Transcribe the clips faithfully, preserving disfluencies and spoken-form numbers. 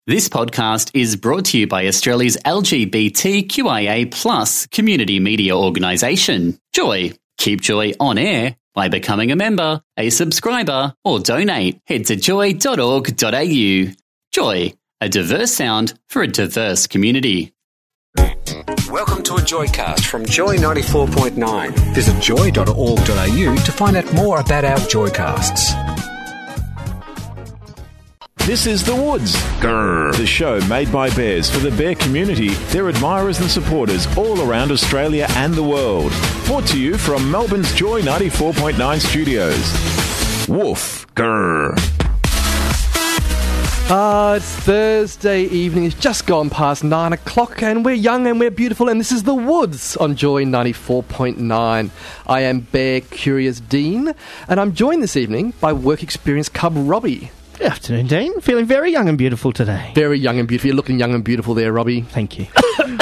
This podcast is brought to you by Australia's L G B T Q I A plus community media organisation, Joy. Keep Joy on air by becoming a member, a subscriber, or donate. Head to joy dot org dot a u. Joy, a diverse sound for a diverse community. Welcome to a Joycast from Joy ninety-four point nine. Visit joy dot org dot a u to find out more about our Joycasts. This is The Woods, Grrr, the show made by bears for the bear community, their admirers and supporters all around Australia and the world. Brought to you from Melbourne's Joy ninety-four point nine studios. Woof, grrr. Ah, uh, it's Thursday evening. It's just gone past nine o'clock and we're young and we're beautiful and this is The Woods on Joy ninety-four point nine. I am Bear Curious Dean and I'm joined this evening by work experience cub Robbie. Good afternoon, Dean. Feeling very young and beautiful today. Very young and beautiful. You're looking young and beautiful there, Robbie. Thank you.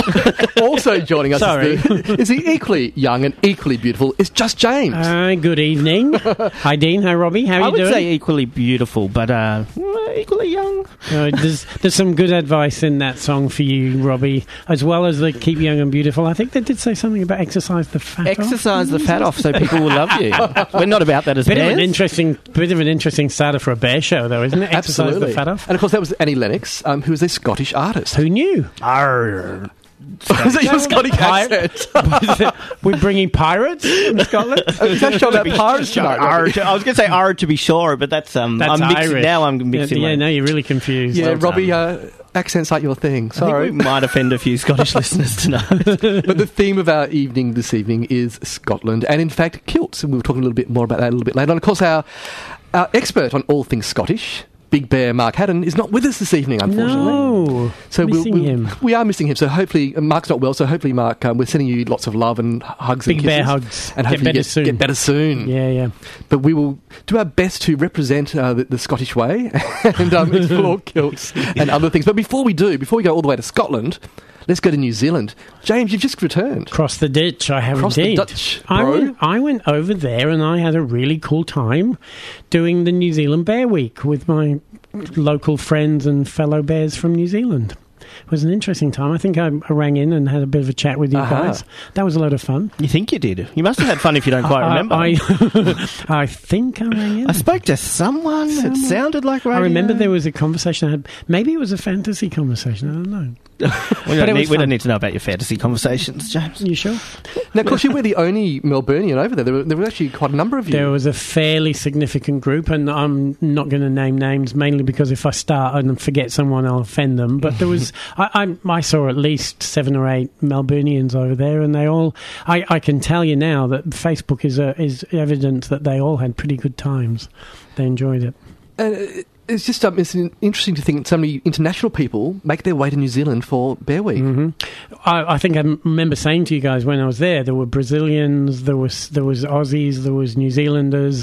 Also joining us Sorry. is, the, is the equally young and equally beautiful is just James. Uh, good evening. Hi, Dean. Hi, Robbie. How are I you would doing? say equally beautiful, but uh, equally young. Uh, there's, there's some good advice in that song for you, Robbie, as well as the keep young and beautiful. I think they did say something about exercise the fat Exercise off. the fat off so people will love you. We're not about that as Bit bears. of an interesting, bit of an interesting starter for a bear show, though, isn't it? Exercise Absolutely. the fat off. And of course that was Annie Lennox, um, who is a Scottish artist. Who knew? Arr. Is that your Scottish Pirate? accent? We're bringing pirates from Scotland. Is that show about pirates tonight? Arr, Robbie? I was going to say arr to be sure, but that's um. That's I'm mixing Irish. now. I'm mixing. Yeah, yeah my- no, you're really confused. Yeah, Well Robbie, uh, accents aren't your thing. I think Sorry. we might offend a few Scottish listeners tonight. But the theme of our evening this evening is Scotland, and in fact, kilts. And we were talking a little bit more about that a little bit later. And of course, our our expert on all things Scottish, Big Bear Mark Haddon, is not with us this evening, unfortunately. No, So we'll- missing we'll, him. we are missing him. So hopefully, uh, Mark's not well. So hopefully, Mark, um, we're sending you lots of love and hugs Big and kisses. bear hugs. And Get hopefully better get, soon. Get better soon. Yeah, yeah. But we will do our best to represent uh, the, the Scottish way and um, explore kilts and other things. But before we do, before we go all the way to Scotland, let's go to New Zealand. James, you've just returned. Cross the ditch, I have Cross the indeed. Dutch, I bro. went, I went over there and I had a really cool time doing the New Zealand Bear Week with my local friends and fellow bears from New Zealand. It was an interesting time. I think I, I rang in and had a bit of a chat with you Uh-huh. guys. That was a lot of fun. You think you did? You must have had fun if you don't quite I- remember. I, I think I rang in. I spoke to someone. It sounded like radio. I remember there was a conversation I had. Maybe it was a fantasy conversation. I don't know. We But don't, it need, was we fun. don't need to know about your fantasy conversations, James. You sure? Now, of course, you were the only Melburnian over there. There were, there were actually quite a number of you. There was a fairly significant group, and I'm not going to name names, mainly because if I start and forget someone, I'll offend them. But there was, I, I, I saw at least seven or eight Melburnians over there, and they all, I, I can tell you now that Facebook is a, is evidence that they all had pretty good times. They enjoyed it. Uh, it's just um, it's interesting to think that so many international people make their way to New Zealand for Bear Week. hmm I, I think I m- remember saying to you guys when I was there, there were Brazilians, there was there was Aussies, there was New Zealanders,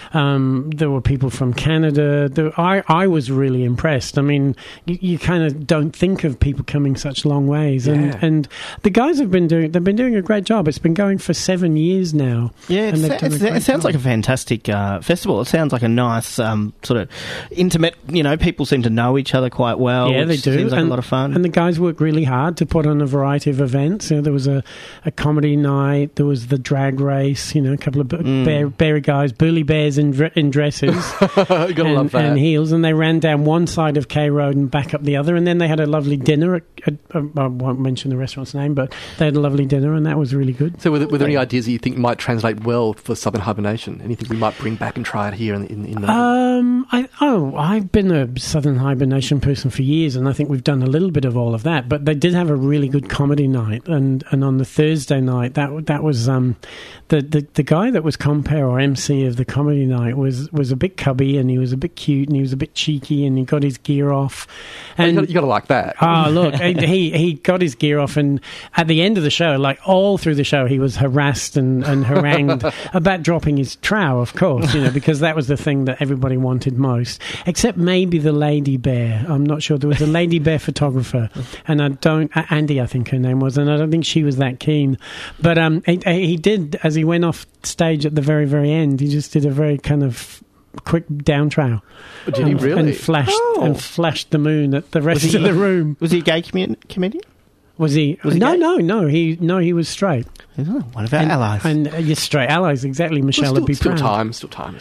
um, there were people from Canada. There, I I was really impressed. I mean, you, you kind of don't think of people coming such long ways, Yeah. and and the guys have been doing they've been doing a great job. It's been going for seven years now. Yeah, and it's, they've done a it's, great it sounds job. like a fantastic uh, festival. It sounds like a nice um, sort of intimate, you know, people seem to know each other quite well. Yeah, they which do. Seems like and, a lot of fun. And the guys work really hard to put on a variety of events. You know, there was a, a comedy night, there was the drag race, you know, a couple of Mm. bear, bear guys, burly bears in, dre- in dresses you gotta and, love that. and heels, and they ran down one side of K Road and back up the other, and then they had a lovely dinner. At, at, I won't mention the restaurant's name, but they had a lovely dinner, and that was really good. So, were there, were there any ideas that you think might translate well for Southern Hibernation? Anything we might bring back and try it here in, in, in the... Um, I, oh, I've been a Southern Hibernation person for years, and I think we've done a little bit of all of that. But they did have a really good comedy night, and, and on the Thursday night, that that was um, the, the the guy that was compere or M C of the comedy night was was a bit cubby, and he was a bit cute, and he was a bit cheeky, and he got his gear off. Oh, And you got to like that. Oh, look, he he got his gear off, and at the end of the show, like all through the show, he was harassed and, and harangued about dropping his trow, of course, you know, because that was the thing that everybody wanted most, except maybe the lady bear. I'm not sure. There was a lady bear photographer, and I don't, Andy, I think her name was, and I don't think she was that keen. But um, he, he did, as he went off stage at the very, very end, he just did a very kind of quick down trowel. Did he and, really? And flashed Oh. and flashed the moon at the rest Was he- of the room. Was he a gay commu- comedian? Was he? Was he no, gay? no, no. He no, he was straight. Oh, one of our and, allies. And uh, yes, straight allies. Exactly. Michelle Well, would be still, still proud. time, still time.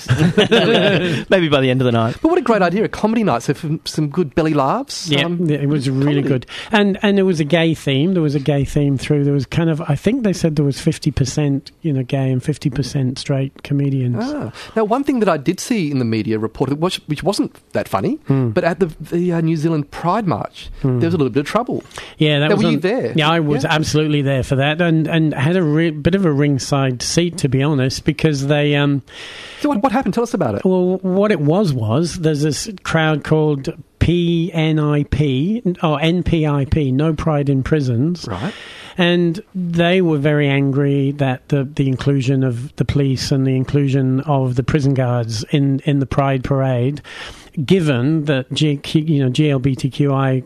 Maybe by the end of the night. But what a great idea, a comedy night, so for some good belly laughs. Yeah, um, it was really comedy. good, and and there was a gay theme. There was a gay theme through. There was kind of, I think they said there was fifty percent, you know, gay and fifty percent straight comedians. Ah. Now, one thing that I did see in the media reported, which, which wasn't that funny, but at the, the uh, New Zealand Pride March, there was a little bit of trouble. Yeah, that Now, was were you on- there? Yeah, I was Yeah. absolutely there for that, and and had a re- bit of a ringside seat, to be honest, because they. Um, So what, what happened? Tell us about it. Well, what it was was there's this crowd called P N I P or N P I P, No Pride in Prisons, Right. and they were very angry that the the inclusion of the police and the inclusion of the prison guards in in the Pride Parade, given that G, you know G L B T Q I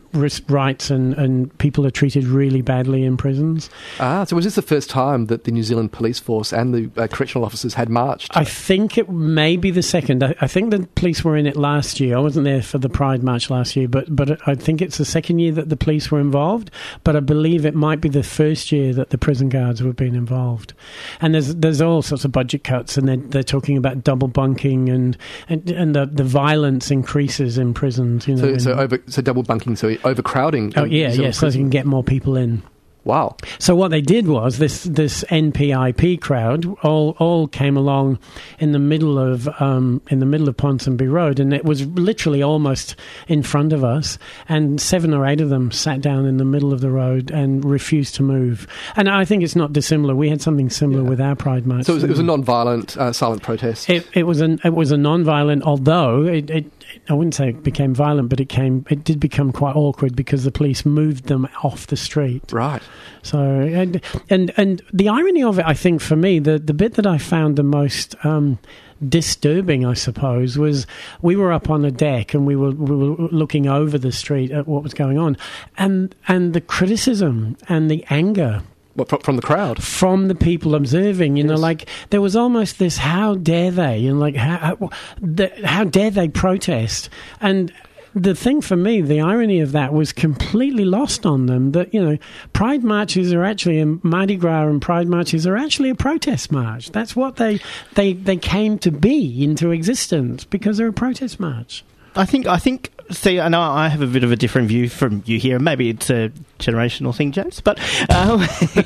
rights and, and people are treated really badly in prisons. Ah, so was this the first time that the New Zealand Police Force and the uh, correctional officers had marched? I think it may be the second. I, I think the police were in it last year. I wasn't there for the Pride March last year, but but I think it's the second year that the police were involved. But I believe it might be the first year that the prison guards have been involved. And there's there's all sorts of budget cuts, and they're, they're talking about double bunking and and, and the, the violence increases in prisons. You know, so, in- so, over, so double bunking, so overcrowding. oh in yeah, New Zealand yeah, so they can prison. get more people in. Wow. So what they did was this this N P I P crowd all all came along in the middle of um, in the middle of Ponsonby Road, and it was literally almost in front of us. And seven or eight of them sat down in the middle of the road and refused to move. And I think it's not dissimilar. We had something similar Yeah. with our Pride March. So it was, it was a non-violent, uh, silent protest. It, it was an it was a non-violent, although it, it I wouldn't say it became violent, but it came it did become quite awkward because the police moved them off the street. Right. So and and and the irony of it, I think, for me, the the bit that I found the most um, disturbing, I suppose, was we were up on a deck and we were we were looking over the street at what was going on, and and the criticism and the anger What, fro- from the crowd? from the people observing, you know, Yes. like there was almost this, how dare they, and like how how, the, how dare they protest, and the thing for me, the irony of that was completely lost on them, that, you know, Pride marches are actually, and Mardi Gras and Pride marches are actually a protest march. That's what they they they came to be into existence, because they're a protest march. I think, I think, see, I know I have a bit of a different view from you here. Maybe it's a generational thing, James, but um,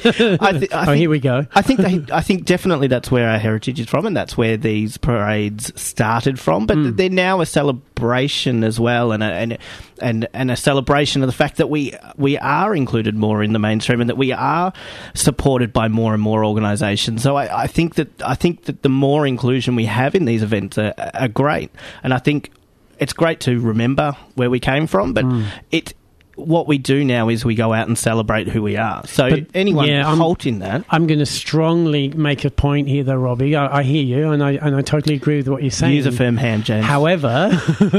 I, th- I Oh, think, here we go. I think they, I think definitely that's where our heritage is from, and that's where these parades started from. But Mm. they're now a celebration as well, and a, and and and a celebration of the fact that we we are included more in the mainstream, and that we are supported by more and more organisations. So I, I think that I think that the more inclusion we have in these events are, are great, and I think it's great to remember where we came from, but Mm. it. What we do now is we go out and celebrate who we are. So But, anyone yeah, I'm- halting that, I'm going to strongly make a point here, though, Robbie. I, I hear you, and I and I totally agree with what you're saying. use a firm hand, James. However,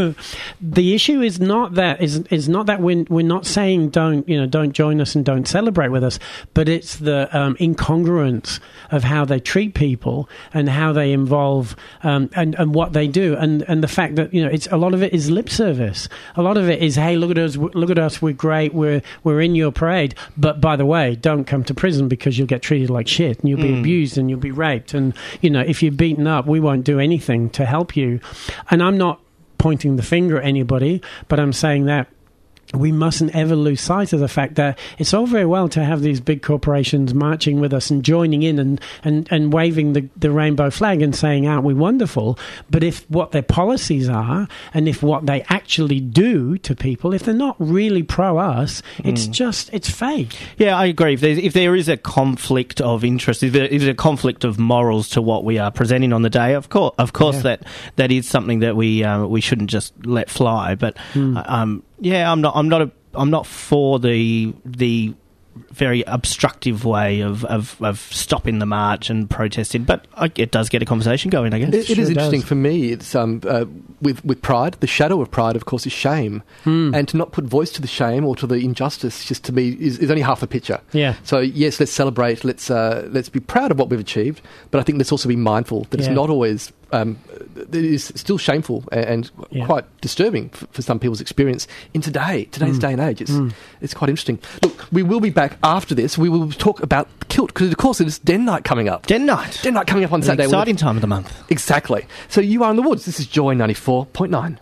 the issue is not that is is not that we're we're not saying don't you know don't join us and don't celebrate with us, but it's the um, incongruence of how they treat people and how they involve um, and and what they do, and and the fact that, you know, it's a lot of it is lip service. A lot of it is, hey, look at us, look at us, we're great, we're we're in your parade, but by the way, don't come to prison because you'll get treated like shit and you'll be Mm. abused and you'll be raped, and, you know, if you're beaten up, we won't do anything to help you. And I'm not pointing the finger at anybody, but I'm saying that we mustn't ever lose sight of the fact that it's all very well to have these big corporations marching with us and joining in and, and, and waving the, the rainbow flag and saying, aren't we wonderful? But if what their policies are, and if what they actually do to people, if they're not really pro us, it's just, it's fake. Yeah, I agree. If, there's, if there is a conflict of interest, if there is a conflict of morals to what we are presenting on the day, of course, of course, Yeah. that that is something that we uh, we shouldn't just let fly. But um, yeah, I'm not. I'm not. A, I'm not for the the very obstructive way of, of, of stopping the march and protesting. But I, it does get a conversation going, I guess. It, it sure is interesting does. for me. It's um, uh, with with pride. The shadow of pride, of course, is shame, Hmm. and to not put voice to the shame or to the injustice, just to me, is, is only half the picture. Yeah. So yes, let's celebrate. Let's uh, let's be proud of what we've achieved, but I think let's also be mindful that Yeah. it's not always um, it is still shameful and Yeah. quite disturbing for, for some people's experience in today, today's Mm. day and age. It's Mm. it's quite interesting. Look, we will be back after this. We will talk about kilt because, of course, it is Den Night coming up. Den night. Den Night coming up on An Saturday. exciting time of the month. Exactly. So you are in the woods. This is Joy ninety-four point nine.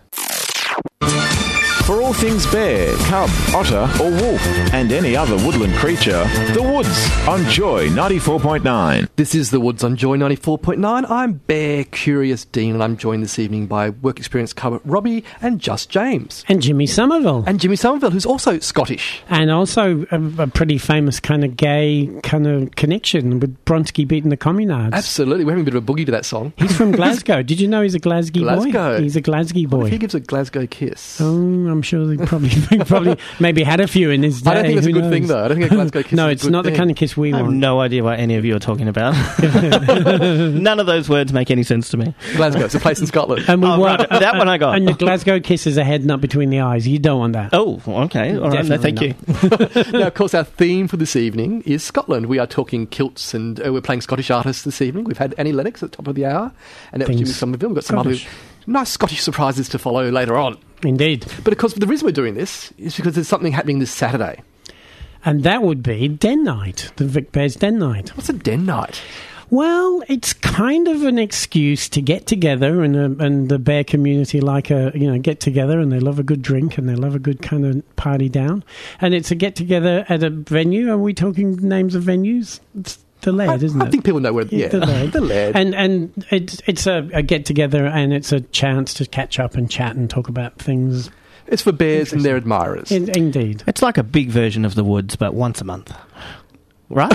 For all things bear, cub, otter or wolf and any other woodland creature, The Woods on Joy ninety-four point nine. This is The Woods on Joy ninety-four point nine. I'm Bear Curious Dean, and I'm joined this evening by work experience cub Robbie and Just James. And Jimmy Somerville. And Jimmy Somerville, who's also Scottish. And also a, a pretty famous kind of gay kind of connection with Bronski beating the Communards. Absolutely. We're having a bit of a boogie to that song. He's from Glasgow. Did you know he's a Glasgow, Glasgow. boy? He's a Glasgow What if boy. he gives a Glasgow kiss? Oh, I'm sure he probably he probably maybe had a few in his day. I don't think that's a Who good thing, knows? though. I don't think a Glasgow kiss No, is a it's good not the thing. kind of kiss we I have want. no idea what any of you are talking about. None of those words make any sense to me. Glasgow, it's a place in Scotland. And we Oh, want right, that one I got. And the Glasgow kiss is a head nut between the eyes. You don't want that. Oh, okay. All right. No, Definitely thank not. you. Now, of course, our theme for this evening is Scotland. We are talking kilts, and uh, we're playing Scottish artists this evening. We've had Annie Lennox at the top of the hour, and that was Things Jimmy Somerville. We've got some Scottish. other nice Scottish surprises to follow later on. Indeed. But, of course, the reason we're doing this is because there's something happening this Saturday. And that would be Den Night, the Vic Bears Den Night. What's a Den Night? Well, it's kind of an excuse to get together, and uh, and the bear community like a you know get together, and they love a good drink, and they love a good kind of party down, and it's a get together at a venue. Are we talking names of venues? It's the Laird, I, isn't I it? think people know where. Yeah, the Laird. the Laird. And and it's it's a, a get together, and it's a chance to catch up and chat and talk about things. It's for bears and their admirers. In, indeed. It's like a big version of The Woods, but once a month. Right?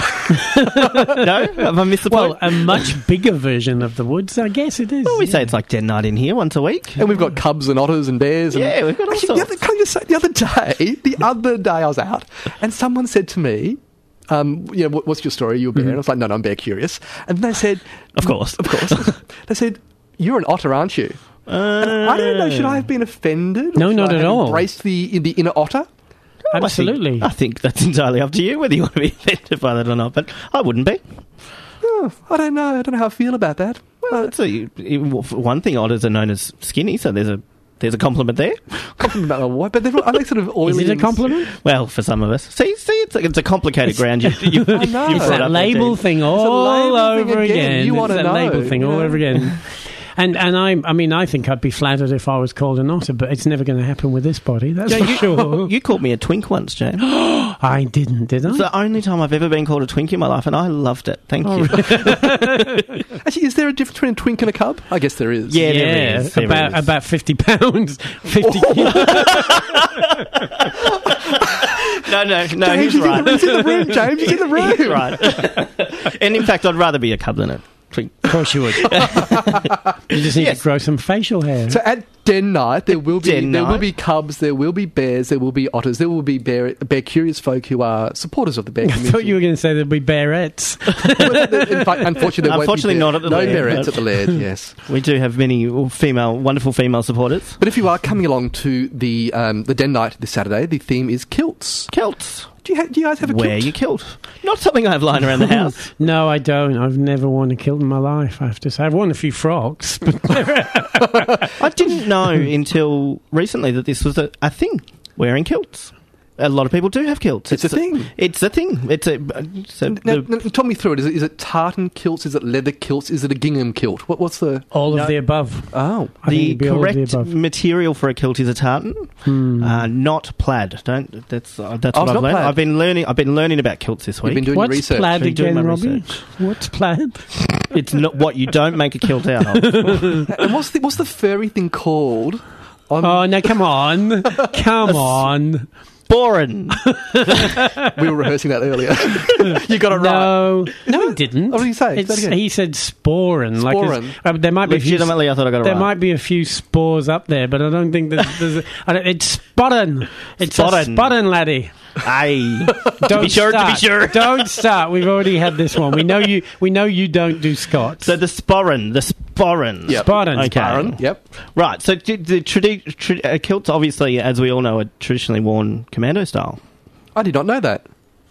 No? Have I missed the Well, point? a much bigger version of the Woods, I guess it is. Well, we yeah. say it's like Den Night in here once a week. And we've got cubs and otters and bears. And Yeah, we've got all Actually, the sorts. other, can I just say, the other day, the other day I was out, and someone said to me, um, you know, what, what's your story? You're a bear. And I was like, no, no, I'm bear curious. And they said, Of course. of course. They said, you're an otter, aren't you? And I don't know. Should I have been offended? or No, should not I at have all. Embraced the the inner otter. Absolutely. I think, I think that's entirely up to you whether you want to be offended by that or not, but I wouldn't be. Oh, I don't know. I don't know how I feel about that. Well, it's a, you- you- for one thing, otters are known as skinny, so there's a there's a compliment there. Compliment about my wife, but they're, are they sort of oily? Is it a and- compliment? Well, for some of us. See, see, it's a, it's a complicated ground. You, you, I know. you It's brought That up label there, thing all label thing over again. again. You It's wanna that know, label thing you all know. over again. And and I I mean I think I'd be flattered if I was called an otter, but it's never going to happen with this body. That's Yeah, for you, sure. you called me a twink once, James. I didn't, did I? It's the only time I've ever been called a twink in my life, and I loved it. Thank Oh, you. Actually, is there a difference between a twink and a cub? I guess there is. Yeah, there is, there about is. about fifty pounds, fifty. No, no, no, James, he's he's right. in the- he's in the room, James. He's in the room. He's right. And in fact, I'd rather be a cub than a twink. Of course you would. You just need Yes. to grow some facial hair. So at Den Night, there will be Den there will Night. be cubs, there will be bears, there will be otters, there will be bear bear curious folk who are supporters of the bear I community. thought you were going to say there'd be bearettes. In fact, unfortunately, there Unfortunately won't not be at the no Laird, bearettes but- at the Laird. Yes, We do have many female, wonderful female supporters. but if you are coming along to the um, the Den Night this Saturday, the theme is kilts. Kilts. Do you ha- do you guys have a Wear kilt? your kilt. Not something I have lying around the house. No, I don't. I've never worn a kilt in my life, I have to say. I've worn a few frocks, but I didn't know until recently that this was a, a thing, wearing kilts. A lot of people do have kilts. It's a thing. It's a thing. It's a. So Now, the, now, talk me through it. Is, it. is it tartan kilts? Is it leather kilts? Is it a gingham kilt? What, what's the... all No. of the above. Oh. I think the it'd be all of the correct above. material for a kilt is a tartan, Hmm. uh, not plaid. Don't. That's uh, that's Oh, what it's I've not learned. plaid. I've been learning. I've been learning about kilts this You've week. been doing What's your research. plaid Been doing again, my Robbie? research. What's plaid? It's not what you don't make a kilt out of. And what's the, what's the furry thing called? On, Oh, no, come on. Come on. Boring. we were rehearsing that earlier. You got it right. No, no, he didn't. What did he say? Say It's, that again. he said sporin. Like Sporin. it's- uh, there might be a few, Legitimately, I thought I got it there right. might be a few spores up there, but I don't think there's. there's a, I don't, it's spotting. It's a Spottin'. spotting, laddie. Aye. Don't be sure, to be start. sure. Don't start. We've already had this one. We know you. We know you don't do Scots. So the sporran, the sporran. Yep. Spotting. Okay. Aaron, yep. Right. So d- the tradi- tra- uh, kilts, obviously, as we all know, are traditionally worn commando style. I did not know that.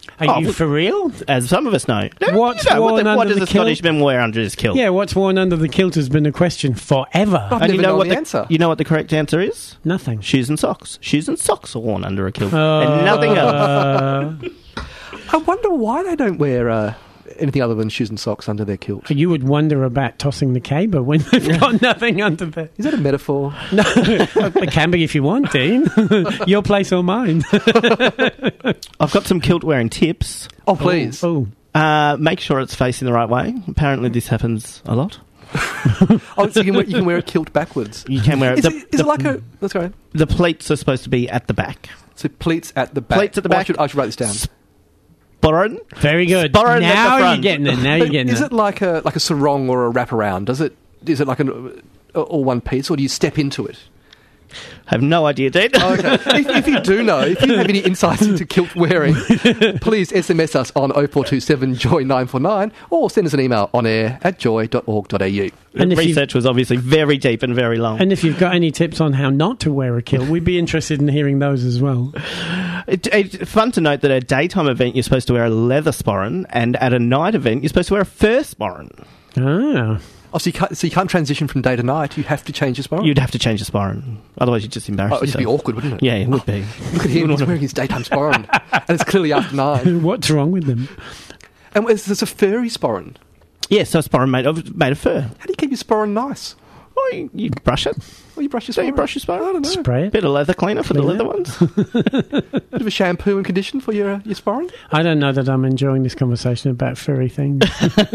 Are Oh, you well- for real? As some of us know. What's You know, what, worn the, what under does the a Scottish kilt? man wear under his kilt? Yeah, what's worn under the kilt has been a question forever. I've And never you know known what the, the answer. You know what the correct answer is? Nothing. Shoes and socks. Shoes and socks are worn under a kilt, Uh, and nothing else. uh, I wonder why they don't wear uh, anything other than shoes and socks under their kilt. you would wonder about tossing the caber when they've got nothing under there. Is that a metaphor? No, it can be if you want, Dean. Your place or mine. I've got some kilt wearing tips. Oh, please. Oh, Uh, make sure it's facing the right way. Apparently, this happens a lot. Oh, so you can wear, you can wear a kilt backwards. You can wear Is, the, it, is the, it like a... Let's go. the pleats are supposed to be at the back. So pleats at the back. Pleats at the Oh, I back. should, I should write this down. Sporran. very good. Sporran at the Now you're front. getting it. Now you're But getting is it. it like a like a sarong or a wraparound? Does it is it like an uh, all one piece, or do you step into it? I have no idea, Dean. Oh, okay. if, if you do know, if you have any insights into kilt wearing, please S M S us on oh four two seven joy nine four nine or send us an email on air at joy dot org dot a u. The And if you- research was obviously very deep and very long. And if you've got any tips on how not to wear a kilt, we'd be interested in hearing those as well. It, it's fun to note that at a daytime event you're supposed to wear a leather sporran, and at a night event you're supposed to wear a fur sporran. Ah. Oh, so you can't so you can't transition from day to night. You have to change your sporran. You'd have to change the sporran, otherwise you'd just embarrass Oh, it'd just be yourself. awkward, wouldn't it? Yeah, it would be. Look at him, he's wearing his daytime sporran, and it's clearly after nine. What's wrong with them? And is this a furry sporran? Yeah, so a sporran made of made of fur. How do you keep your sporran nice? Well, you, you brush it. Well, you brush your Don't sporran. you brush your sporran? I don't know. Spray it. Bit of leather cleaner for the Clean leather it. ones. Bit of a shampoo and condition for your uh, your sporran. I don't know that I'm enjoying this conversation about furry things.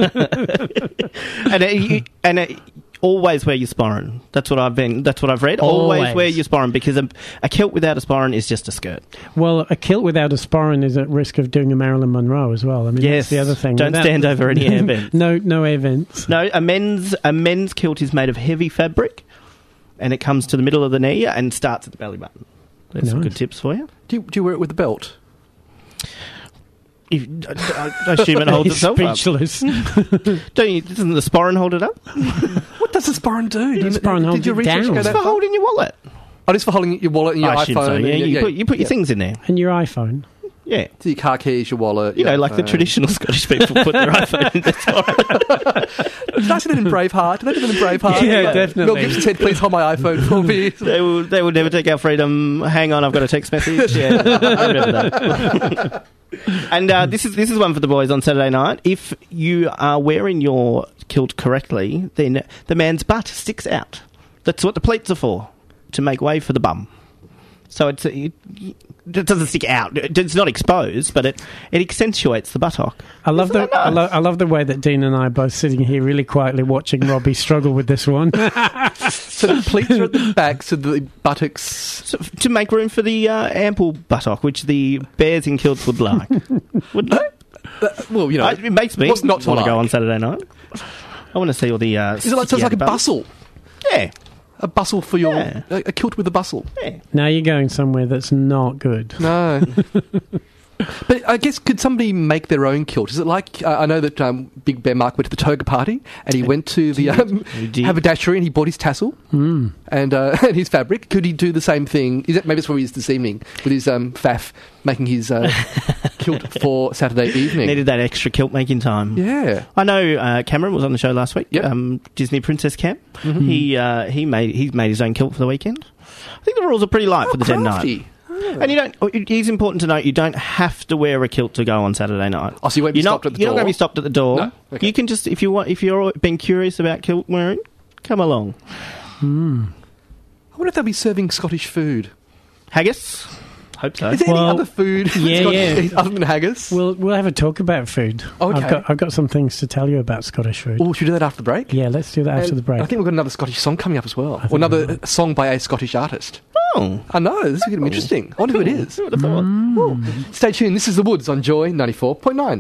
and it, you, and it, always wear your sporran. That's what I've been. That's what I've read. Always, Always. wear your sporran, because a, a kilt without a sporran is just a skirt. Well, a kilt without a sporran is at risk of doing a Marilyn Monroe as well. I mean, Yes, that's the other thing. don't Without- stand over any air vents. No, no air vents. No, a men's a men's kilt is made of heavy fabric, and it comes to the middle of the knee and starts at the belly button. There's some Nice. good tips for you. Do you, do you wear it with the belt? You, I, I assume it holds He's itself up. speechless. Don't you? Doesn't the sporran hold it up? What does the sporran do? Do you- sporran did holds your it research down. go It's that for far? holding your wallet. Oh, it's for holding your wallet and your I assume iPhone. so. Yeah, and you put you put your yeah. things in there. And your iPhone. Yeah. So your car keys, your wallet. You your know, like the iPhone. traditional Scottish people put their iPhone in their sporran. Did I see that in Braveheart? Did I do that in Braveheart? Yeah, Mel definitely. Gibson said, "Please hold my iPhone for me." They will, they will never take our freedom. Hang on, I've got a text message. Yeah, I remember that. And uh, this is this is one for the boys on Saturday night. If you are wearing your kilt correctly, then the man's butt sticks out. That's what the pleats are for, to make way for the bum. So it's, it, it doesn't stick out. It's not exposed, but it, it accentuates the buttock. I love Isn't the that I, nice? lo- I love the way that Dean and I are both sitting here really quietly watching Robbie struggle with this one. So the pleats are at the back, so the buttocks. So, to make room for the uh, ample buttock, which the bears in kilts would like. Wouldn't they? Uh, well, you know, I, it makes me what's not to want to go like? on Saturday night. I want to see all the. Uh, Is it like, so it's like a bustle? Yeah, A bustle for your Yeah. a, a kilt with a bustle? yeah. Now you're going somewhere that's not good. No. But I guess, could somebody make their own kilt? Is it like, uh, I know that um, Big Bear Mark went to the toga party and he went to the um, He did. haberdashery and he bought his tassel Mm. and, uh, and his fabric. Could he do the same thing? Is it, maybe it's where he is this evening with his um, faff making his uh, kilt for Saturday evening. Needed that extra kilt making time. Yeah. I know uh, Cameron was on the show last week. Yep. Um, Disney Princess Camp. Mm-hmm. He uh, he made he made his own kilt for the weekend. I think the rules are pretty light Oh, for the den night. crafty. And you don't. It is important to note you don't have to wear a kilt to go on Saturday night. Oh, so you won't be you're stopped not, at the You're door? not going to be stopped at the door. No? Okay. You can just, if you want, if you're been curious about kilt wearing, come along. I wonder if they'll be serving Scottish food. Haggis. Hope so. Is there any Well, other food yeah, Scottish yeah. other than haggis? We'll we'll have a talk about food. Okay. I've got I've got some things to tell you about Scottish food. Oh, should we do that after the break? Yeah, let's do that after And the break. I think we've got another Scottish song coming up as well. think Or another we might. song by a Scottish artist. Oh. I know, this is going to be interesting. I wonder who it is. Who would have thought? Ooh. Stay tuned, this is The Woods on Joy ninety-four point nine.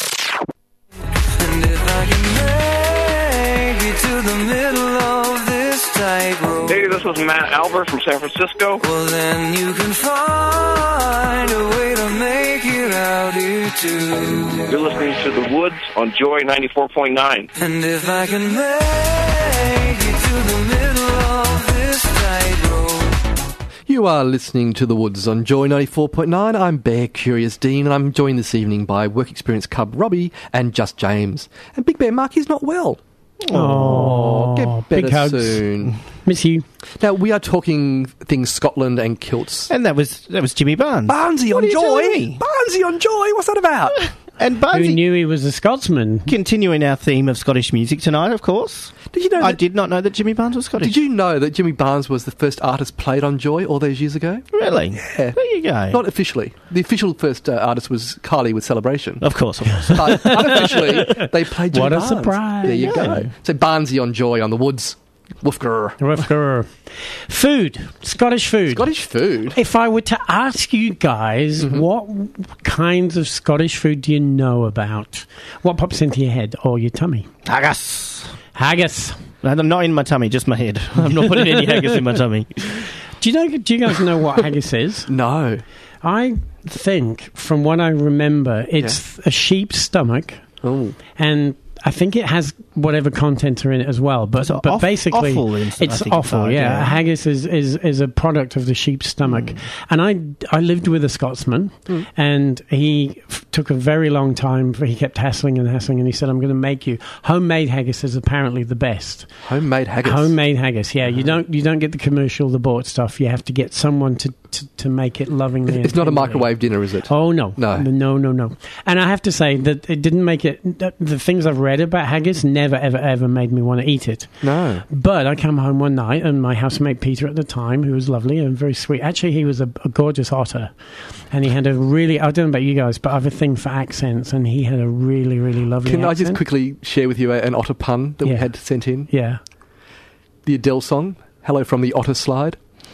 And if I can make it to the middle of this tightrope, Hey, this is Matt Albert from San Francisco. well then you can find a way to make it out here too. You're listening to The Woods on Joy ninety-four point nine. And if I can make it to the middle of this tightrope, You You are listening to The Woods on Joy ninety-four point nine. I'm Bear Curious Dean, and I'm joined this evening by work experience cub Robbie and Just James. And Big Bear Mark is not well. Oh, get better big hugs. soon. Miss you. Now, we are talking things Scotland and kilts. And that was that was Jimmy Barnes. Barnesy What on are you Joy! telling me? Barnesy on Joy! What's that about? And Who Barnes, knew he was a Scotsman? continuing our theme of Scottish music tonight, of course. Did you know I that, did not know that Jimmy Barnes was Scottish. Did you know that Jimmy Barnes was the first artist played on Joy all those years ago? Really? Yeah. There you go. Not officially. The official first uh, artist was Kylie with Celebration. Of course, of course. But unofficially, they played Jimmy What a Barnes. surprise. There you Yeah. go. So Barnesy on Joy on The Woods. Woofger. Rufker. Food. Scottish food. Scottish food. If I were to ask you guys, Mm-hmm. what kinds of Scottish food do you know about? What pops into your head or your tummy? Haggis. Haggis. No, not in my tummy, just my head. I'm not putting any haggis in my tummy. Do you know? Do you guys know what haggis is? No. I think, from what I remember, it's a sheep's stomach, Oh. and I think it has whatever contents are in it as well. But So but off- basically, offal in- I it's think it's offal. like, yeah. yeah. Haggis is, is is a product of the sheep's stomach, Mm. and I I lived with a Scotsman, and he f- took a very long time. For, he kept hassling and hassling, and he said, "I'm going to make you homemade haggis is apparently the best." Homemade haggis. Homemade haggis, yeah. You don't you don't get the commercial, the bought stuff. You have to get someone to, to, to make it lovingly. It's and not a tenderly. microwave dinner, is it? Oh no, No. no, no, no. And I have to say that it didn't make it. The, the things I've read about haggis never, ever, ever made me want to eat it. No. But I come home one night, and my housemate Peter at the time, who was lovely and very sweet. Actually, he was a, a gorgeous otter, and he had a really. I don't know about you guys, but I have a thing for accents, and he had a really, really lovely. Can I accent. just quickly share with you a- an otter pun that we Yeah. had sent in? Yeah. The Adele song, Hello from the Otter Slide.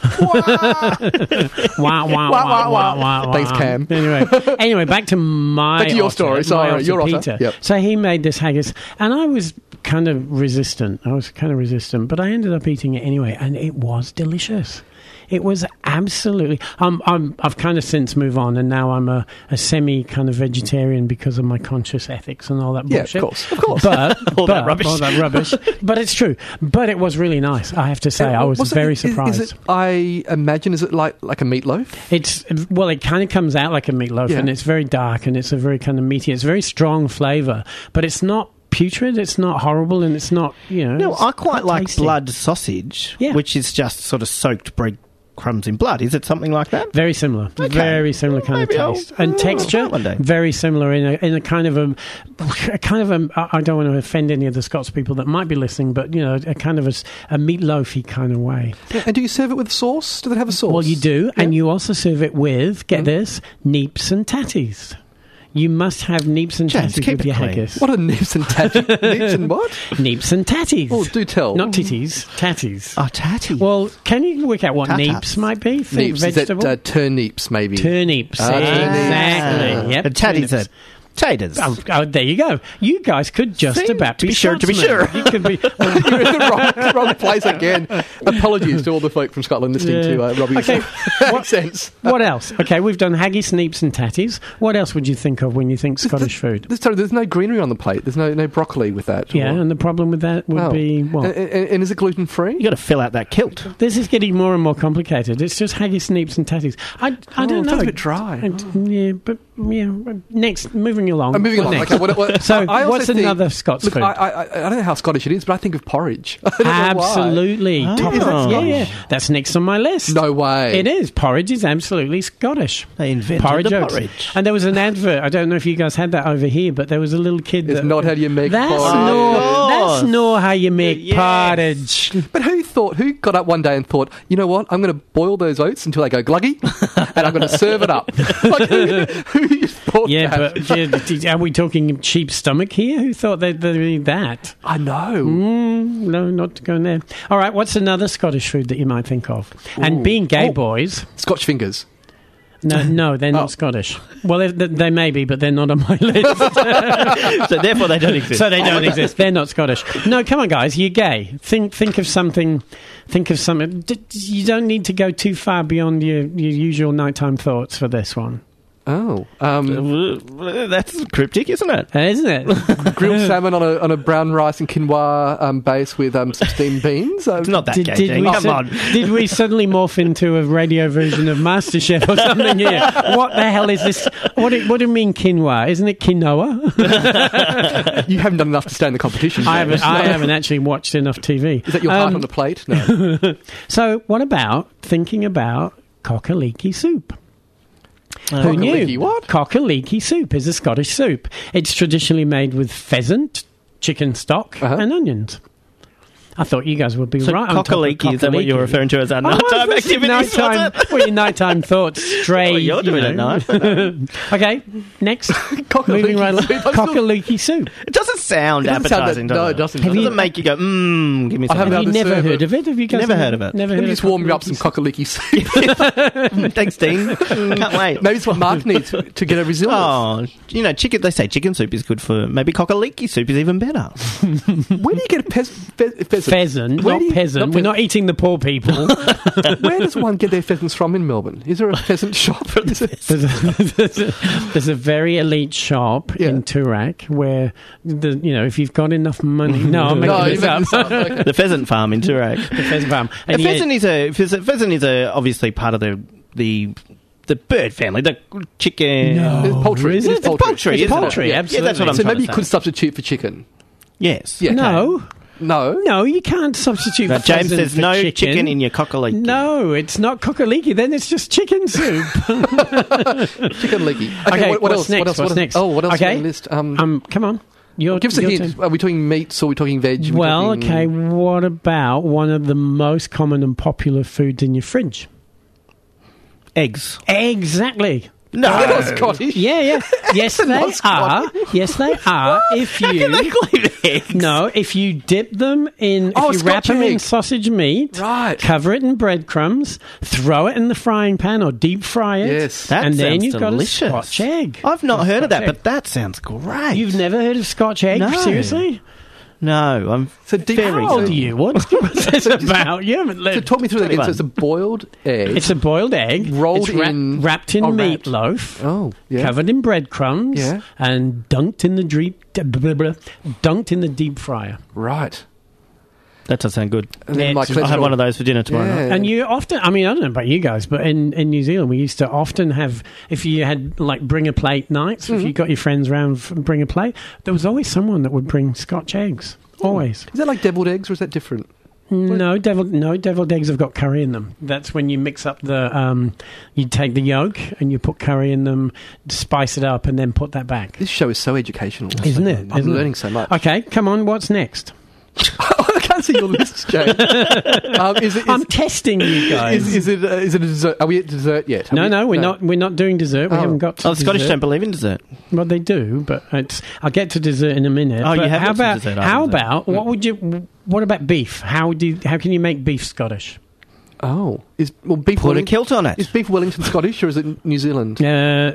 Wah, wah, wah, wah, wah, wah. Thanks, Cam. Anyway, anyway, back to my Back to your otter, story. my Sorry, otter, your otter. Peter. Yep. So he made this haggis, and I was kind of resistant. I was kind of resistant, but I ended up eating it anyway, and it was delicious. It was absolutely. Um, I'm, I've kind of since moved on, and now I'm a, a semi kind of vegetarian because of my conscious ethics and all that Yeah, bullshit. of course, of course. But All but, that rubbish. all that rubbish. But it's true. But it was really nice. I have to say, I was What's it- very is- surprised. Is it, I imagine, is it like, like a meatloaf? It's well, it kind of comes out like a meatloaf, Yeah. and it's very dark, and it's a very kind of meaty. It's very strong flavour, but it's not putrid. It's not horrible, and it's not you know. No, it's I quite like tasty. blood sausage, Yeah. which is just sort of soaked bread crumbs in blood. Is it something like that? Very similar, Okay. very similar kind Maybe of I'll- taste and I'll texture. try it one day. Very similar in a in a kind of a, a kind of a. I don't want to offend any of the Scots people that might be listening, but you know, a kind of a, s- a meatloafy kind of way. And do you serve it with sauce? Does it have a sauce? Well, you do, Yeah. and you also serve it with, get Mm. this, neeps and tatties. You must have neeps and James, tatties keep with it your clean. haggis. What are nips and tatties? Nips and what? Neeps and tatties. Oh, do tell. Not titties, tatties. Oh, tatty. Well, can you work out what Tatas. neeps might be? Think Nips. Is vegetable. that uh, turnips, maybe? Turnips. Ah, turnips. Exactly. Yep. And tatties turnips. are taters. Oh, oh, there you go. You guys could just See? about To be be sure, to be Scotsmen. sure. You could be. You're in the wrong, wrong place again. Apologies to all the folk from Scotland listening Yeah. to uh, Robbie's Okay, what- accents. What else? Okay, we've done haggis, neeps, and tatties. What else would you think of when you think Scottish food? There's, sorry, there's no greenery on the plate. There's no, no broccoli with that. Yeah, or- and the problem with that would Oh. be what? And, and, and is it gluten free? You got to fill out that kilt. This is getting more and more complicated. It's just haggis, neeps, and tatties. I, I Oh, don't it know. sounds a bit dry. And- Yeah, but yeah. Next, moving along. I'm moving What along. next? Okay, what, what, So, I also what's think- another Scots Look, food? I, I, I don't know how Scottish it is, but I think of porridge. I don't know why. Absolutely. Oh. Top of Is it yeah, Scottish? yeah. That's next on my list. No way. It is. Porridge is absolutely Scottish. They invented Porridge the oats. porridge. And there was an advert. I don't know if you guys had that over here, but there was a little kid. It's that, not how you make that's porridge. No, Of that's course. not how you make Yes. porridge. But who thought? Who got up one day and thought, you know what? I'm going to boil those oats until they go gluggy, and I'm going to serve it up. Like, who, who thought Yeah, that? but yeah, are we talking cheap stomach here? Who thought they'd, they'd need that? I know. Mm, no, not going there. All right, what's another Scottish food that you might think of? And Ooh. being gay Oh. boys, Scotch fingers. no, no, they're not Oh. Scottish. Well, they, they, they may be, but they're not on my list. So therefore they don't exist. So they don't exist. They're not Scottish. No, come on, guys. You're gay. Think, think of something. Think of something. D- You don't need to go too far beyond your, your usual nighttime thoughts for this one. Oh, um, That's cryptic, isn't it? Isn't it? grilled salmon on a on a brown rice and quinoa um, base with um, some steamed beans. Uh, It's not that Did, gay, did, Dean. we Come su- on. did we suddenly morph into a radio version of MasterChef or something here? What the hell is this? What do, what do you mean quinoa? Isn't it quinoa? you haven't done enough to stay in the competition. I James. haven't. I haven't actually watched enough T V. Is that your heart Um, on the plate? No. So, what about thinking about cock-a-leekie soup? Who knew? Cock-a-leekie what? Cock-a-leekie soup is a Scottish soup. It's traditionally made with pheasant, chicken stock, Uh-huh. and onions. I thought you guys would be So right on top of cock-a-leekie, is that what you're cock-a-leekie. referring to as our Oh, nighttime this is activities? nighttime, well, your nighttime thoughts stray. Well, you're you doing it know. night. Okay, next. Cock-a-leekie Moving right along. soup. I'm still- Cock-a-leekie soup. It doesn't sound It doesn't sound appetizing, that- does no, it? it doesn't. It Have doesn't you- make you go, mmm, give me I something. haven't Have you the never server. heard of it? Have you guys Never heard of it. Never Let heard me of just warm you up some cock-a-leekie cock-a-leekie soup. Thanks, Dean. Can't wait. Maybe it's what Mark needs to, to get a resilience. Oh, you know, chicken. They say chicken soup is good for. Maybe cock-a-leekie soup is even better. Where do you get a pes- fe- pheasant? Pheasant, Where not do you- peasant. not We're not eating the poor people. Where does one get their pheasants from in Melbourne? Is there a pheasant shop? Is it- There's a, there's, a, there's a very elite shop Yeah. in Toorak where, the you know, if you've got enough money... No, I'm making No, you this made up. this up. Okay. The pheasant farm in Toorak. The pheasant farm. A And yet- pheasant is a pheasant, pheasant is a obviously part of the the the bird family. The chicken. No. It's poultry. Is It it? is It's poultry. poultry, It's isn't it? poultry, Yeah, absolutely. Yeah, that's what I'm So trying maybe you to could say. substitute for chicken. Yes. Yeah. No, No. no, you can't substitute Now, James pheasant says for no chicken. chicken in your cock-a-leekie. No, it's not cock-a-leekie. Then it's just chicken soup. Chicken leaky. Okay, Okay, what, what what's else? next? What else? What's what else? next? Oh, what else Okay. on the list? Um, um, come on. Your, give us a your hint. turn. Are we talking meats or are we talking veg? Are we Well, talking- okay, what about one of the most common and popular foods in your fridge? Eggs. Exactly. No. Oh, Scottish. Yeah, yeah. Yes, they not are. Scottish. Yes, they are. If How can they you include eggs? no, if you dip them in, if Oh, you wrap Scotch them in egg. sausage meat, Right. cover it in breadcrumbs, throw it in the frying pan or deep fry it, Yes. That and then sounds you've delicious. got a Scotch egg. I've not heard of that, Scotch egg. but that sounds great. You've never heard of Scotch egg? No. Seriously? No, I'm So deep- very. How old are you? What's, what's this about? You haven't So lived. talk me through that again. So twenty-one. it's a boiled egg. It's a boiled egg Rolled it's wrap- in- wrapped in oh, wrapped. meatloaf. Oh, yeah. Covered in breadcrumbs, Yeah. and dunked in the deep, blah, blah, dunked in the deep fryer. Right. That does sound good. And then Yeah, like it's- I'll have one of those for dinner tomorrow Yeah. night. And you often, I mean, I don't know about you guys, but in, in New Zealand, we used to often have, if you had like bring a plate nights, Mm-hmm. if you got your friends around, f- bring a plate, there was always someone that would bring Scotch eggs. Always. Is that like deviled eggs or is that different? No, devil, no, deviled eggs have got curry in them. That's when you mix up the, um, you take the yolk and you put curry in them, spice it up, and then put that back. This show is so educational. Isn't it? I'm Isn't it? learning so much. Okay, come on, what's next? I can't see your list, Jane. um, is it, is, I'm testing you guys. is, is it, uh, is it a dessert? Are we at dessert yet? Are no, we- no, we're not. We're not doing dessert. We Oh. haven't got. To Oh, the Scottish dessert. don't believe in dessert. Well, they do, but it's. I'll get to dessert in a minute. Oh, you but have how got some about dessert how after that. about what would you? What about beef? How do? You, how can you make beef Scottish? Oh, is well beef Put a Wellington, kilt on it. Is beef Wellington Scottish or is it New Zealand? Uh,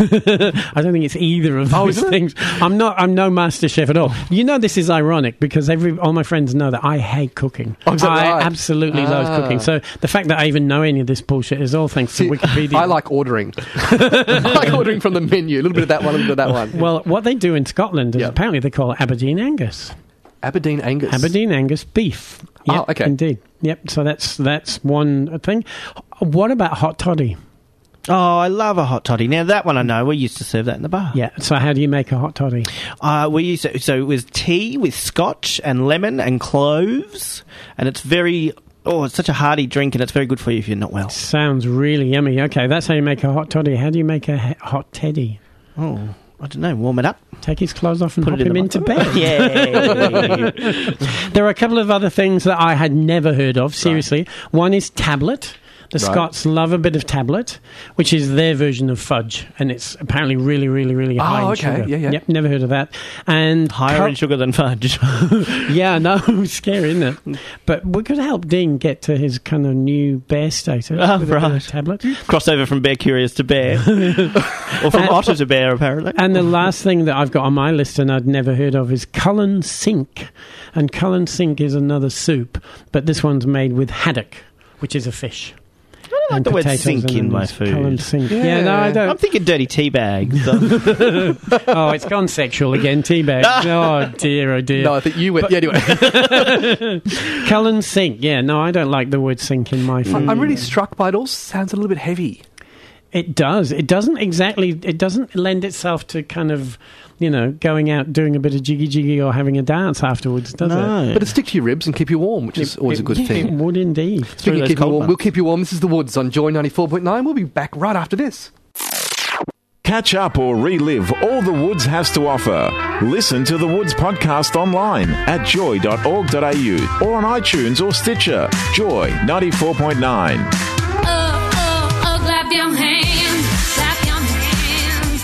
I don't think it's either of Oh, those isn't it? things. I'm not. I'm no master chef at all. You know, this is ironic because every all my friends know that I hate cooking. Oh, is that I right? absolutely loathe Ah. cooking. So the fact that I even know any of this bullshit is all thanks See, to Wikipedia. I like ordering. I like ordering from the menu. A little bit of that one, a little bit of that one. Well, what they do in Scotland is Yeah. apparently they call it Aberdeen Angus. Aberdeen Angus. Aberdeen Angus beef. Oh, Yep, okay. Indeed. Yep. So that's that's one thing. What about hot toddy? Oh, I love a hot toddy. Now, that one I know. We used to serve that in the bar. Yeah. So how do you make a hot toddy? Uh, we used to, so it was tea with scotch and lemon and cloves, and it's very, oh, it's such a hearty drink, and it's very good for you if you're not well. Sounds really yummy. Okay, that's how you make a hot toddy. How do you make a he- hot teddy? Oh, I don't know, warm it up. Take his clothes off and Put hop it in him the into microwave. bed. Yeah. There are a couple of other things that I had never heard of, seriously. One is tablet. The Right. Scots love a bit of tablet, which is their version of fudge, and it's apparently really, really, really high in Oh, okay. sugar. Yeah, yeah. Yep, never heard of that. And Higher cur- in sugar than fudge. Yeah, no, scary, isn't it? But we could help Dean get to his kind of new bear status Oh, with a bit of right. tablet. Crossover from Bear Curious to Bear. Or from And- Otter to Bear, apparently. And the last thing that I've got on my list and I'd never heard of is Cullen Sink. And Cullen Sink is another soup, but this one's made with haddock, which is a fish. I like and the word potatoes sink and in my onions. food. Cullen sink. Yeah. Yeah, no, I I'm don't. thinking dirty tea bags. Oh, it's gone sexual again. Teabag. Oh dear, oh dear. No, I think you went. Yeah, anyway. Cullen sink. Yeah, no, I don't like the word sink in my food. I'm really struck by it. All sounds a little bit heavy. It does. It doesn't exactly. It doesn't lend itself to kind of, you know, going out doing a bit of jiggy jiggy or having a dance afterwards, does No. it? But it stick to your ribs and keep you warm, which is always It- a good yeah, thing. It would indeed. Speaking of those keeping cold you warm, months. we'll keep you warm. This is The Woods on Joy ninety-four point nine. We'll be back right after this. Catch up or relive all The Woods has to offer. Listen to The Woods podcast online at joy dot org dot a u or on iTunes or Stitcher. Joy ninety-four point nine. Oh, oh, oh, clap your hands, clap your hands.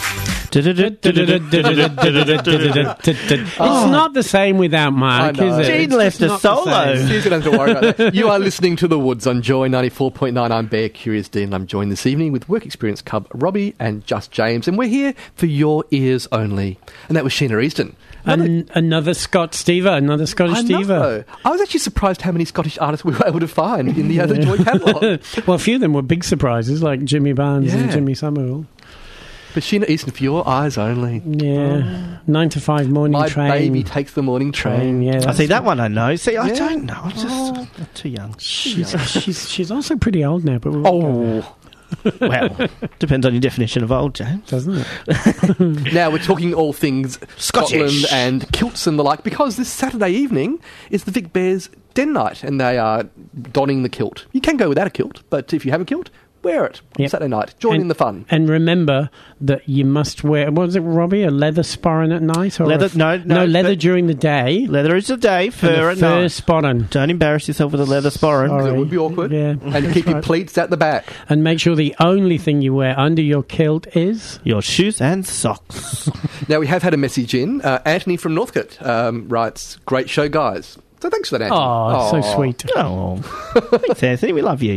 It's not the same without Mark, I know. is it? Gene It's left just a not the solo. same. You don't have to worry about that. You are listening to The Woods on Joy ninety-four point nine. I'm Bear Curious Dean, and I'm joined this evening with work experience cub Robbie and Just James, and we're here for your ears only. And that was Sheena Easton. An- another Scott Stever, another Scottish I Stever. know. I was actually surprised how many Scottish artists we were able to find in the other Joy catalogue. Well, a few of them were big surprises, like Jimmy Barnes and Yeah. Jimmy Somerville. But Sheena Easton, for your eyes only. Yeah, nine to five morning My train. baby takes the morning train. Yeah, I that's see that one. I know. See, I Yeah. don't know. I'm just I'm too young. She's, she's she's also pretty old now, but we'll Oh, Well, depends on your definition of old, James. doesn't it? now we're talking all things Scottish. Scotland and kilts and the like, because this Saturday evening is the Vic Bears Den night, and they are donning the kilt. You can go without a kilt, but if you have a kilt, wear it on Yep. Saturday night. Join And- in the fun. And remember that you must wear. What was it, Robbie? A leather sporran at night, or Leather- a f- no, no, leather but- during the day. Leather is a day, and fur a at fur night. sporran. Don't embarrass yourself with a leather sporran. Because it Sorry. would be awkward. Yeah, And that's keep your right. pleats at the back. And make sure the only thing you wear under your kilt is. Your shoes and socks. Now, we have had a message in. Uh, Anthony from Northcote um, writes, great show, guys. So thanks for that, Anthony. Oh, so Aw. sweet. Oh, thanks, Anthony. We love you.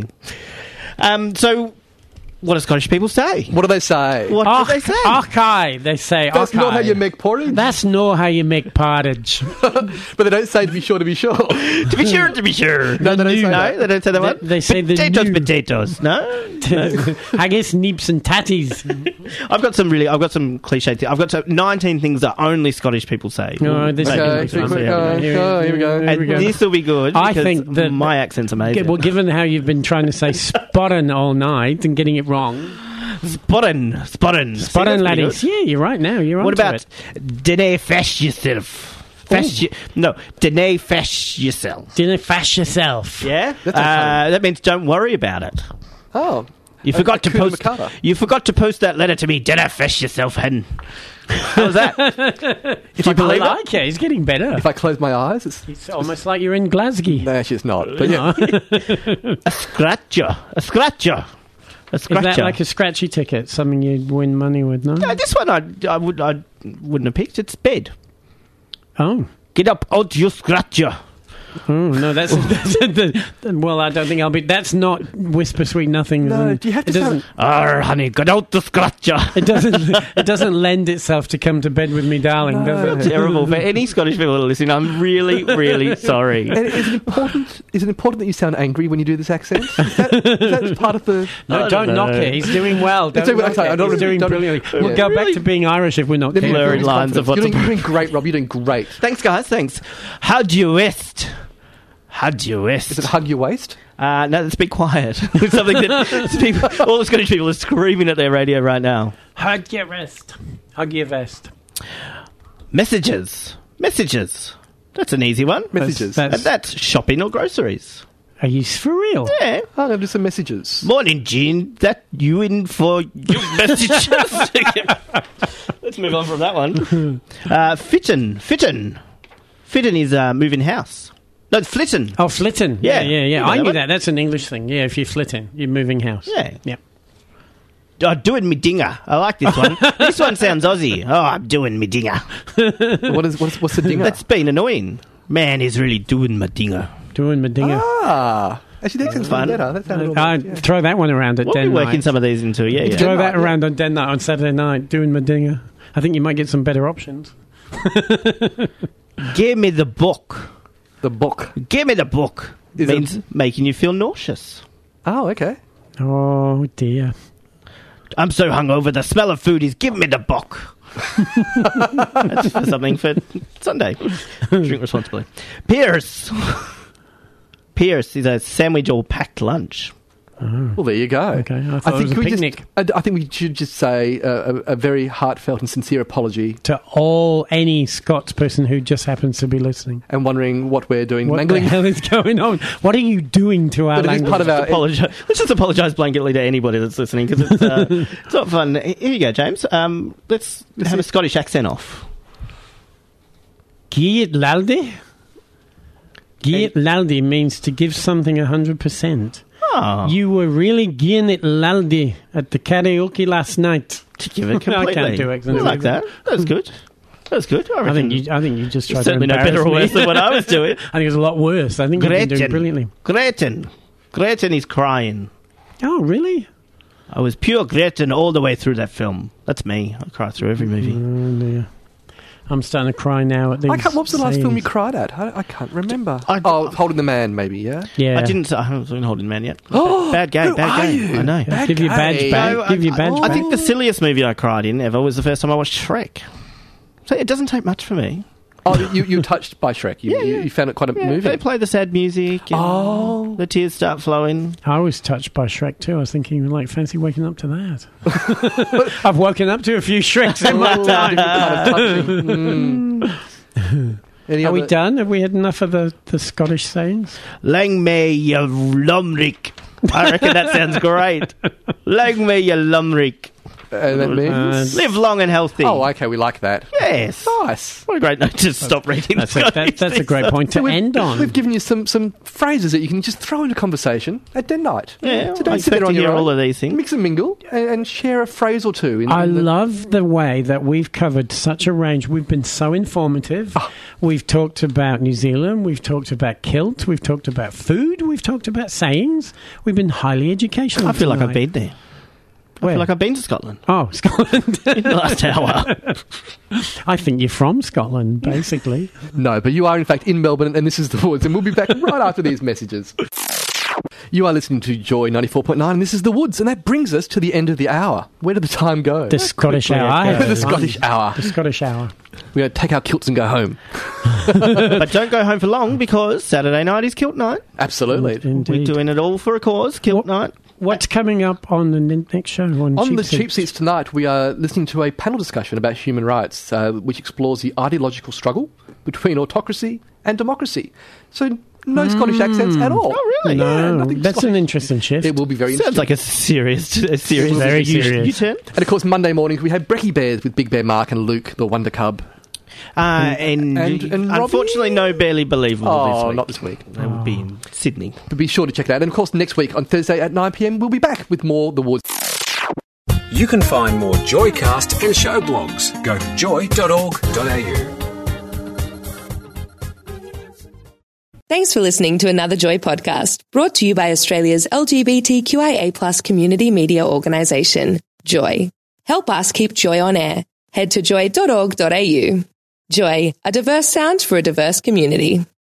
Um, so, what do Scottish people say? What do they say? What Och, do they say? ochai, they say. That's ochai. not how you make porridge. That's not how you make porridge. But they don't say to be sure to be sure. To be sure, to be sure. No, they don't say no, that. they don't say that They- one. they say the potatoes, new- potatoes. No, Haggis, neeps, and tatties. I've got some really. I've got some cliche things. I've got some nineteen things that only Scottish people say. No, this Maybe Okay, next quick, one, quick, see how we go, go. go, here we go. Here And we go. this will be good. I because think that- my accent's amazing. Well, given how you've been trying to say spottin' all night and getting it wrong. Spottin', spottin', See, Spottin', that's pretty laddies. good. Yeah, you're right now. You're What onto about it. dinna fash yourself? Fash you, no, dinna fash yourself. Dinner fash yourself. Yeah, That's uh, funny. that means don't worry about it. Oh. You forgot to Hakuna post. Matata. You forgot to post that letter to me. Dinna fash yourself, hen. How was that? If I, I believe it, like it. He's getting better. if I close my eyes, it's... It's almost like you're in Glasgow. No, she's not. But yeah. A scratcher, a scratcher, a Is scratcher. that like a scratchy ticket? Something you'd win money with? No. No, this one I, I would I wouldn't have picked. It's bed. Oh. Get up out you scratcher. Oh no, that's, that's the, well. I don't think I'll be. That's not whisper sweet nothing. No, and do you have to it doesn't. sound- Arr, honey, get out the scratcher. It doesn't. It doesn't lend itself to come to bed with me, darling. Does it? Terrible. For any Scottish people that are listening, I'm really, really sorry. And is it important? Is it important that you sound angry when you do this accent? Is that, is that part of the? No, I don't don't knock know. it. He's doing well. Don't doing- knock okay, it. I don't- He's doing don't- brilliantly. yeah. We'll go back Really? to being Irish if we're not Let me careful. Blurred build lines of confidence. what's You're doing, you're doing great, Rob. You're doing great. Thanks, guys. Thanks. How do you west? How do you west? Is it hug your waist? Uh, no, let's be quiet. It's something that people, all the Scottish people are screaming at their radio right now. Hug your vest. Hug your vest. Messages. Messages. That's an easy one. Messages. That's- And that's shopping or groceries. Are you for real? Yeah. I'm going to do some messages. Morning, Jean. That you in for your messages? Let's move on from that one. Uh, fittin'. Fittin'. Fittin' is uh, moving house. No, flittin'. Oh, flitting. Yeah. Yeah, yeah, yeah. You know I that knew one? that. That's an English thing. Yeah, if you're flitting, you're moving house. Yeah. Yep. Oh, doing me dinger. I like this one. This one sounds Aussie. Oh, I'm doing me dinger. What is what's, what's the dinger? That's been annoying. Man is really doing my dinger. Doing my dinger. ah, actually, that sounds Fun. better. That sounded all I right, yeah. throw that one around at We'll be den working night. some of these into yeah, yeah. Throw Den that night, yeah. around on den night on Saturday night. Doing my dinger. I think you might get some better options. Give me the book. The book. Give me the book. Is it- means making you feel nauseous. Oh, okay. Oh, dear. I'm so hungover, the smell of food is give me the bock. That's for something for Sunday. Drink responsibly. Pierce. Pierce is a sandwich or packed lunch. Oh. Well, there you go. Okay, I thought I it was a we picnic. Just, I, I think we should just say uh, a, a very heartfelt and sincere apology to all any Scots person who just happens to be listening and wondering what we're doing. What mangling. the hell is going on? What are you doing to our But it is language? part of our- Apologise. Let's just apologise blanketly to anybody that's listening because it's, uh, it's not fun. Here you go, James. Um, let's have a Scottish accent off. Giet laldi? Giet laldi means to give something one hundred percent. Oh. You were really giving it laldi at the karaoke last night. To give it completely. I can't do accents. I like that. That's good. That's good. I, I think you. I think you just tried to certainly no embarrass better or me. worse than what I was doing. I think it was a lot worse. I think you've been doing brilliantly. Gretchen. Gretchen is crying. Oh, really? I was pure Gretchen all the way through that film. That's me. I cry through every movie. Oh, dear. I'm starting to cry now at these I can't, what was the last sayings. film you cried at? I, I can't remember. I- oh, Holding the Man, maybe, yeah? Yeah. I didn't. I haven't seen Holding Man yet. Oh, bad game. who Bad are game. you? I know. Yeah, give your badge game. back. No, give your badge I, back. I think the silliest movie I cried in ever was the first time I watched Shrek. So it doesn't take much for me. Oh, you, you were touched by Shrek. You, Yeah, you, yeah. you found it quite a Yeah, moving. they play the sad music. And Oh. the tears start flowing. I was touched by Shrek too. I was thinking, like, fancy waking up to that. I've woken up to a few Shreks in my Oh, time. kind of touching. Mm. Any Are we other- done? Have we had enough of the, the Scottish sayings? Lang me, you lumrick. I reckon that sounds great. Lang me, you lumrick. And that means? Uh, Live long and healthy. oh, okay, we like that. Yes. Nice. What a great note to stop reading. That's a, that, that's a great point to we've, end on. We've given you some, some phrases that you can just throw into conversation at den night. Yeah, so don't I sit there expect on to hear your own. all of these things. Mix and mingle and, and share a phrase or two. In, I in the, love the way that we've covered such a range. We've been so informative. Oh. We've talked about New Zealand. We've talked about kilt. We've talked about food. We've talked about sayings. We've been highly educational. I feel like tonight. I've been there. I Where? feel like I've been to Scotland Oh, Scotland. in the last hour. I think you're from Scotland, basically. No, but you are in fact in Melbourne, and this is The Woods, and we'll be back right after these messages. You are listening to Joy ninety-four point nine, and this is The Woods, and that brings us to the end of the hour. Where did the time go? The Scottish quickly hour. it goes. the Scottish hour. The Scottish hour. We're going to take our kilts and go home. But don't go home for long because Saturday night is Kilt Night. Absolutely. Indeed. We're doing it all for a cause, Kilt Night. What's coming up on the n- next show? On, On Cheap the Seats? Cheap Seats tonight, we are listening to a panel discussion about human rights, uh, which explores the ideological struggle between autocracy and democracy. So, no Scottish accents at all. Oh, really? Yeah, No, nothing that's Scottish. an interesting shift. It will be very Sounds interesting. like a serious, a serious, Very U- serious. U-turn. And of course, Monday mornings we have Brekkie Bears with Big Bear Mark and Luke, the Wonder Cub. Uh, and And- and unfortunately, Robbie? no Barely Believable Oh, this week. not this week. That would be in Sydney. But be sure to check that out. And of course, next week on Thursday at nine p m, we'll be back with more The Woods. You can find more Joycast and show blogs. Go to joy dot org dot a u. Thanks for listening to another Joy podcast, brought to you by Australia's L G B T Q I A plus community media organisation, Joy. Help us keep Joy on air. Head to joy dot org dot a u. Joy, a diverse sound for a diverse community.